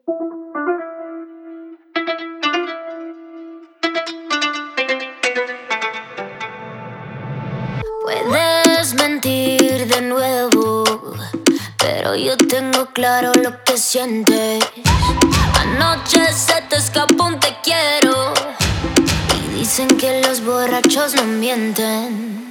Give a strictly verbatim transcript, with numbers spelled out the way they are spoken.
Puedes mentir de nuevo, pero yo tengo claro lo que sientes. Anoche se te escapó un te quiero y dicen que los borrachos no mienten.